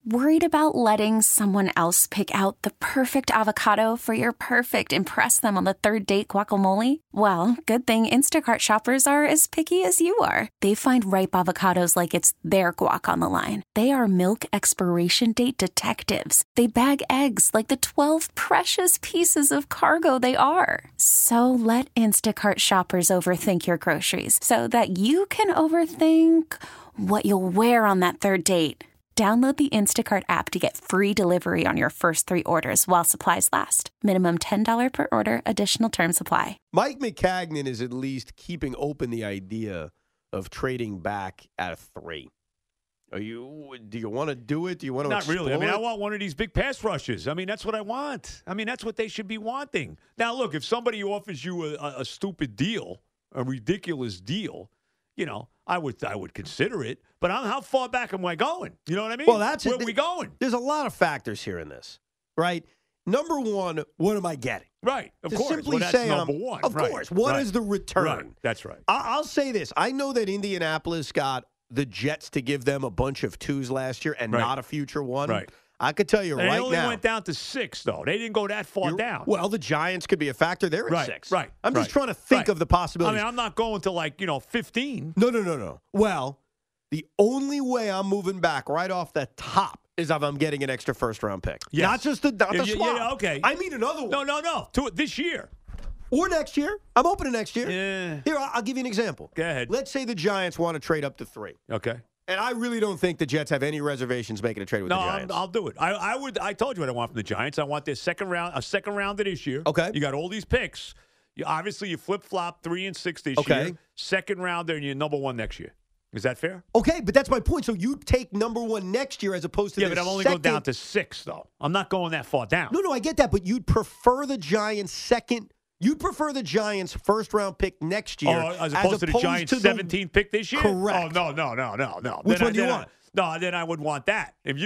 Worried about letting someone else pick out the perfect avocado for your perfect impress them on the third date guacamole? Well, good thing Instacart shoppers are as picky as you are. They find ripe avocados like it's their guac on the line. They are milk expiration date detectives. They bag eggs like the 12 precious pieces of cargo they are. So let Instacart shoppers overthink your groceries so that you can overthink what you'll wear on that third date. Download the Instacart app to get free delivery on your first 3 orders while supplies last. Minimum $10 per order. Additional terms apply. Mike Maccagnan is at least keeping open the idea of trading back at a 3. Do you want to do it? Do you want to Not explore really. I mean, it? I want one of these big pass rushes. I mean, that's what I want. I mean, that's what they should be wanting. Now, look, if somebody offers you a stupid deal, a ridiculous deal, you know, I would consider it. But how far back am I going? You know what I mean? Well, that's where it. are we going? There's a lot of factors here in this, right? Number one, what am I getting? Right, of To course. simply That's say, number one. Of Right, course. What right, is the return? Right, that's right. I'll say this. I know that Indianapolis got the Jets to give them a bunch of 2s last year and Right. not a future one. Right. I could tell you And right they only now. went down to 6, though. They didn't go that far down. Well, the Giants could be a factor. They're at Right, 6. right, I'm just right, trying to think right. of the possibilities. I mean, I'm not going to 15. No. Well, the only way I'm moving back right off the top is if I'm getting an extra first-round pick. Yes. Not just the Yeah, swap. yeah, okay. I mean another one. No. This year. Or next year. I'm open to next year. Yeah. Here, I'll give you an example. Go ahead. Let's say the Giants want to trade up to 3. Okay. And I really don't think the Jets have any reservations making a trade with the Giants. I'll do it. I told you what I want from the Giants. I want their second round of this year. Okay. You got all these picks. You flip-flop 3 and 6 this Okay. year. Second rounder, and you're number 1 next year. Is that fair? Okay, but that's my point. So you take number 1 next year as opposed to Yeah, the but I'm only second. going down to 6, though. I'm not going that far down. No, I get that, but you'd prefer the Giants second. You'd prefer the Giants first-round pick next year as opposed to the Giants' 17th pick this year? Correct. Oh, no. Which one do you want? Then I would want that. If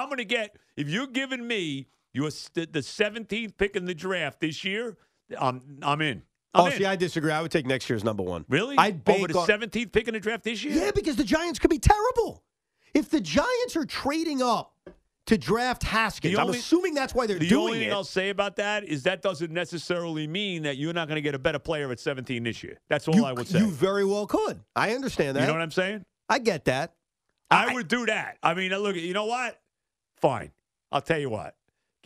you're giving me the 17th pick in the draft this year, I'm in. I'm in. See, I disagree. I would take next year's number 1. Really? I'd bank Over the on- 17th pick in the draft this year? Yeah, because the Giants could be terrible. If the Giants are trading up to draft Haskins, I'm assuming that's why they're The doing only thing it. I'll say about that is that doesn't necessarily mean that you're not going to get a better player at 17 this year. That's all I would say. You very well could. I understand that. You know what I'm saying? I get that. I would do that. I mean, look, you know what? Fine. I'll tell you what.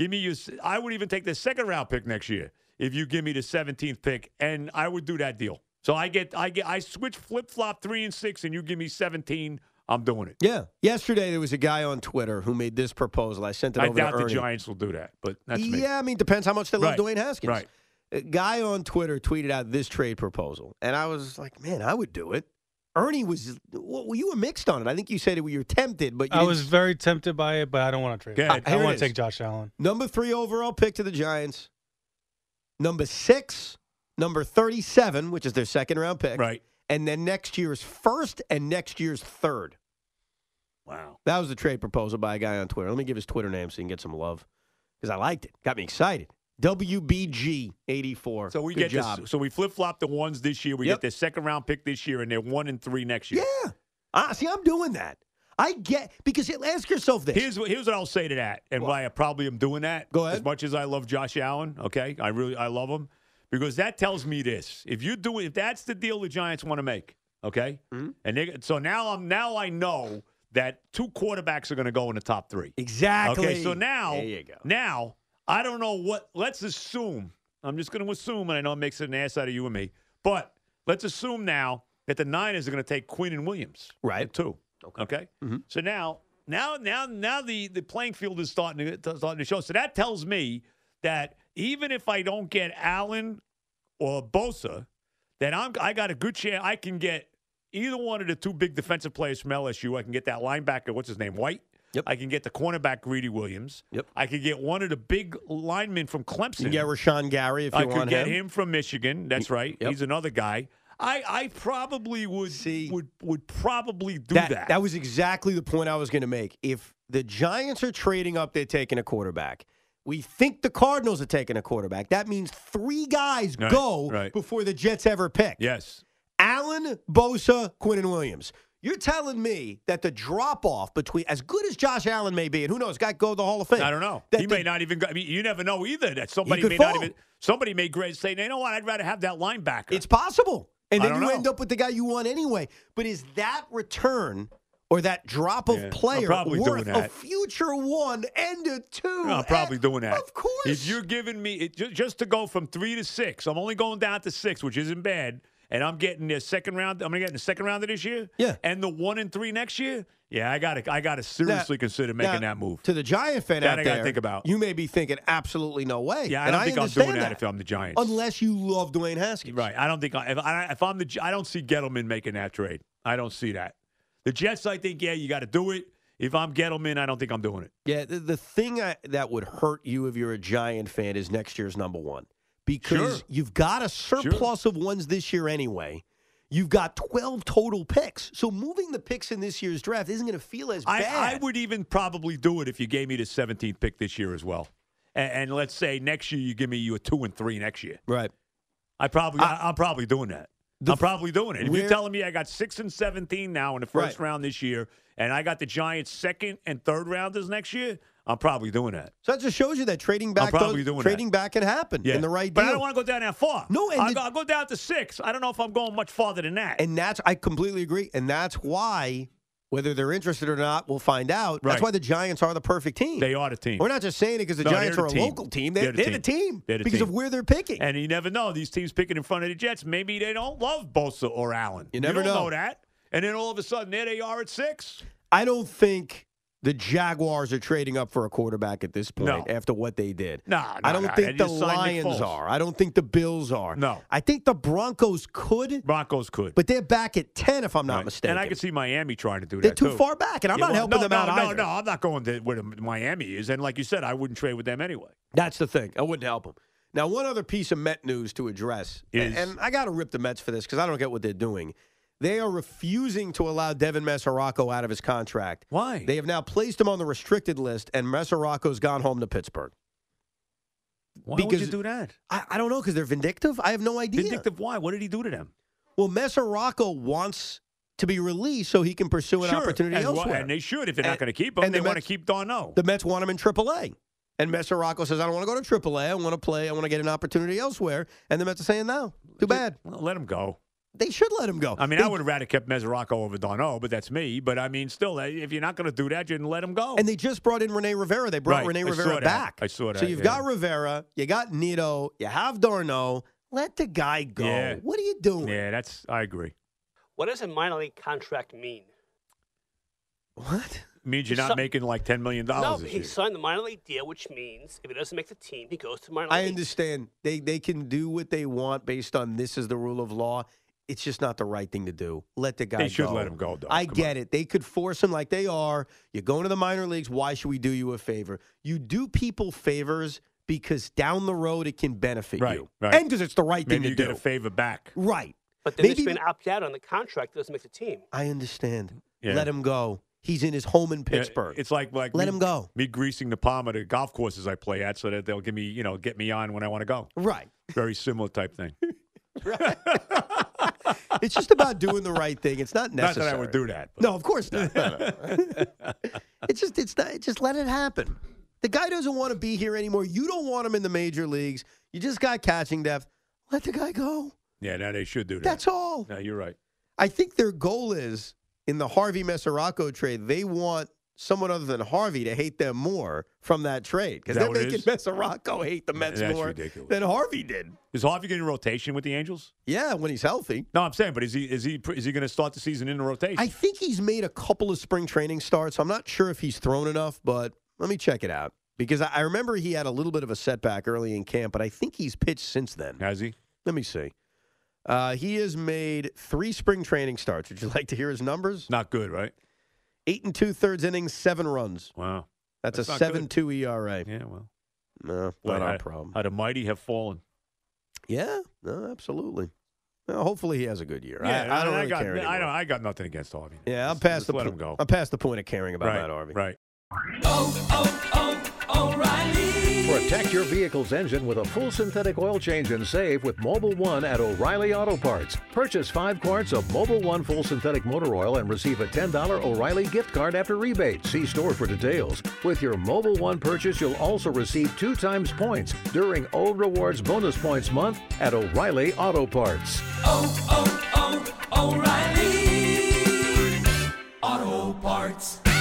I would even take the second round pick next year if you give me the 17th pick, and I would do that deal. So I switch flip-flop 3 and 6, and you give me 17. I'm doing it. Yeah. Yesterday, there was a guy on Twitter who made this proposal. I sent it I over to doubt the Ernie. Giants will do that, but that's me. Yeah, I mean, depends how much they love Right. Dwayne Haskins. Right. A guy on Twitter tweeted out this trade proposal, and I was like, man, I would do it. Ernie you were mixed on it. I think you said you were tempted, but I was very tempted by it, but I don't want to trade Go it. ahead. I Here want it to is. take Josh Allen. Number 3 overall pick to the Giants. Number 6, number 37, which is their second round pick. Right. And then next year's first and next year's third. Wow. That was the trade proposal by a guy on Twitter. Let me give his Twitter name so you can get some love. Because I liked it. Got me excited. WBG84. So we Good get job. this. So we flip-flop the ones this year. We Yep. get their second round pick this year, and they're 1 and 3 next year. Yeah. See, I'm doing that. I get because ask yourself this. Here's what I'll say to that, and why I probably am doing that. Go ahead. As much as I love Josh Allen, okay, I love him, because that tells me this: if that's the deal the Giants want to make, okay, and so now I know that 2 quarterbacks are going to go in the top 3. Exactly. Okay, so now there you go. Now I don't know what. Let's assume. I'm just going to assume, and I know it makes an ass out of you and me, but let's assume now that the Niners are going to take Quinn and Williams, Right. at 2. Okay. So now the playing field is starting to show. So that tells me that even if I don't get Allen or Bosa, that I got a good chance I can get either one of the 2 big defensive players from LSU. I can get that linebacker, what's his name, White. Yep. I can get the cornerback, Greedy Williams. Yep. I could get one of the big linemen from Clemson. You can get Rashawn Gary if you I want could get him. him from Michigan. That's right. Yep. He's another guy. I probably would probably do that. That was exactly the point I was going to make. If the Giants are trading up, they're taking a quarterback. We think the Cardinals are taking a quarterback. That means 3 guys go right. before the Jets ever pick. Yes. Allen, Bosa, Quinn, and Williams. You're telling me that the drop-off between, as good as Josh Allen may be, and who knows, guy go to the Hall of Fame. I don't know. He may not even go. I mean, you never know either. That somebody could may fall. not even. Somebody may say, you know what? I'd rather have that linebacker. It's possible. And I then don't you know. end up with the guy you want anyway. But is that return or that drop of I'm player probably worth doing a that. future 1 and a 2? No, I'm probably doing that. Of course. If you're giving me just to go from 3 to 6, I'm only going down to 6, which isn't bad. And I'm getting the second round. I'm going to get in the second round of this year. Yeah. And the 1 and 3 next year. Yeah, I got to seriously consider making that move. To the Giant fan That out I gotta there, think about. you may be thinking, absolutely no way. Yeah, I And don't think I'm understand doing that if I'm the Giants. Unless you love Dwayne Haskins. Right. I don't think if I'm I don't see Gettleman making that trade. I don't see that. The Jets, I think, yeah, you got to do it. If I'm Gettleman, I don't think I'm doing it. Yeah, the thing that would hurt you if you're a Giant fan is next year's number 1. Because Sure. you've got a surplus of ones this year anyway. You've got 12 total picks. So moving the picks in this year's draft isn't going to feel as bad. I would even probably do it if you gave me the 17th pick this year as well. And let's say next year you give me a 2 and 3 next year. Right. I'm probably doing that. I'm probably doing it. If you're telling me I got 6 and 17 now in the first round this year, and I got the Giants' second and third rounders next year, I'm probably doing that. So that just shows you that trading back can happen in the right deal. But I don't want to go down that far. No, and I'll go down to 6. I don't know if I'm going much farther than that. And I completely agree. And that's why, whether they're interested or not, we'll find out. That's why the Giants are the perfect team. They are the team. We're not just saying it because the Giants are a local team. They're the team because of where they're picking. And you never know. These teams picking in front of the Jets, maybe they don't love Bosa or Allen. You never don't know that. And then all of a sudden, there they are at 6. I don't think the Jaguars are trading up for a quarterback at this point after what they did. I don't think the Lions are. I don't think the Bills are. No. I think the Broncos could. But they're back at 10 if I'm not mistaken. And I can see Miami trying to do that, They're too far back, and I'm not helping them out either. No, I'm not going to where Miami is. And like you said, I wouldn't trade with them anyway. That's the thing. I wouldn't help them. Now, one other piece of Met news to address, and I got to rip the Mets for this because I don't get what they're doing. They are refusing to allow Devin Mesoraco out of his contract. Why? They have now placed him on the restricted list, and Mesoraco's gone home to Pittsburgh. Why would you do that? I don't know, because they're vindictive? I have no idea. Vindictive why? What did he do to them? Well, Mesoraco wants to be released so he can pursue an opportunity elsewhere. And they should if they're not going to keep him. And they want to keep Darno. The Mets want him in AAA. And Mesoraco says, I don't want to go to AAA. I want to play. I want to get an opportunity elsewhere. And the Mets are saying, no, too bad. Well, let him go. They should let him go. I mean, I would have rather kept Mesoraco over Darno, but that's me. But, I mean, still, if you're not going to do that, you didn't let him go. And they just brought in Rene Rivera. They brought Rene Rivera back. I saw that. So you've got Rivera, you got Nito, you have Darno. Let the guy go. Yeah. What are you doing? Yeah, I agree. What does a minor league contract mean? What? It means you're not making like $10 million No, this he year. signed the minor league deal, which means if he doesn't make the team, he goes to minor league. I understand. They can do what they want based on this is the rule of law. It's just not the right thing to do. Let the guy go. They should let him go, though. I get it. They could force him like they are. You're going to the minor leagues. Why should we do you a favor? You do people favors because down the road it can benefit you. Right. And because it's the right thing Maybe to do. you get a favor back. Right. But then there's been an opt-out on the contract that doesn't make the team. I understand. Yeah. Let him go. He's in his home in Pittsburgh. It's like let him go. Me greasing the palm of the golf courses I play at so that they'll give me, get me on when I want to go. Right. Very similar type thing. Right. It's just about doing the right thing. It's not necessary. Not that I would do that. But. No, of course not. No. It's not. Just let it happen. The guy doesn't want to be here anymore. You don't want him in the major leagues. You just got catching depth. Let the guy go. Yeah, now they should do that. That's all. No, you're right. I think their goal is in the Harvey Mesoraco trade, they want someone other than Harvey to hate them more from that trade because they're making Mesoraco hate the Mets more than Harvey did. Is Harvey getting rotation with the Angels? Yeah, when he's healthy. No, I'm saying, but is he going to start the season in the rotation? I think he's made a couple of spring training starts. I'm not sure if he's thrown enough, but let me check it out because I remember he had a little bit of a setback early in camp, but I think he's pitched since then. Has he? Let me see. He has made 3 spring training starts. Would you like to hear his numbers? Not good, right? 8 2/3 innings, 7 runs. Wow. That's a 7.2 ERA. Yeah, well. No, not our problem. How the mighty have fallen. Yeah, no, absolutely. Well, hopefully he has a good year. Yeah, I don't really care anymore. I got nothing against Harvey. Yeah, I'm past let him go. I'm past the point of caring about Matt Harvey. Right. O'Reilly. For a Protect your vehicle's engine with a full synthetic oil change and save with Mobil 1 at O'Reilly Auto Parts. Purchase 5 quarts of Mobil 1 full synthetic motor oil and receive a $10 O'Reilly gift card after rebate. See store for details. With your Mobil 1 purchase, you'll also receive 2 times points during O Rewards Bonus Points Month at O'Reilly Auto Parts. O'Reilly Auto Parts.